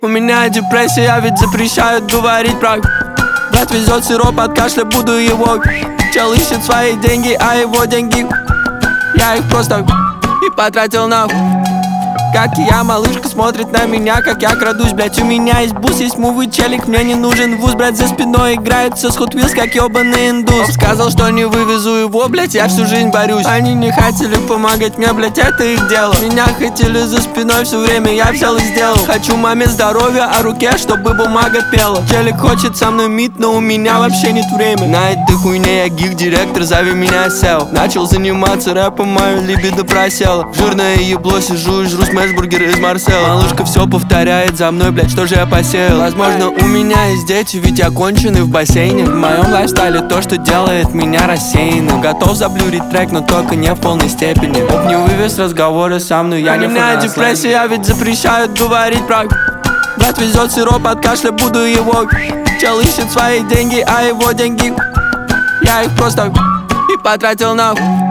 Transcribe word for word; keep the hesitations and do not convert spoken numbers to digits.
У меня депрессия, ведь запрещают говорить про. Брат везет сироп от кашля, буду его. Чел ищет свои деньги, а его деньги я их просто и потратил нахуй. Как и я, малышка смотрит на меня, как я крадусь, блять. У меня есть бус, есть мувы, челик, мне не нужен вуз. Брат за спиной играется с Hot Wheels, как ебаный индус. Сказал, что не вывезу его, блять, я всю жизнь борюсь. Они не хотели помогать мне, блять, это их дело. Меня хотели за спиной все время, я взял и сделал. Хочу маме здоровья, а руке, чтобы бумага пела. Челик хочет со мной мит, но у меня вообще нет времени. На этой хуйне я гик-директор, зови меня сел. Начал заниматься рэпом, мою либидо просела. Жирное ебло, сижу и жру смэшбургер из Марсела. Малышка все повторяет за мной, блять, что же я посеял? Возможно, у меня есть дети, ведь я конченый в бассейне. В моем лайфстайле то, что делает меня рассеянным. Готов заблюрить трек, но только не в полной степени. Оп, не вывез разговоры со мной, я не фанат. У меня депрессия, ведь запрещают говорить про. Брат везет сироп от кашля, буду его. Чел ищет свои деньги, а его деньги я их просто и потратил нахуй.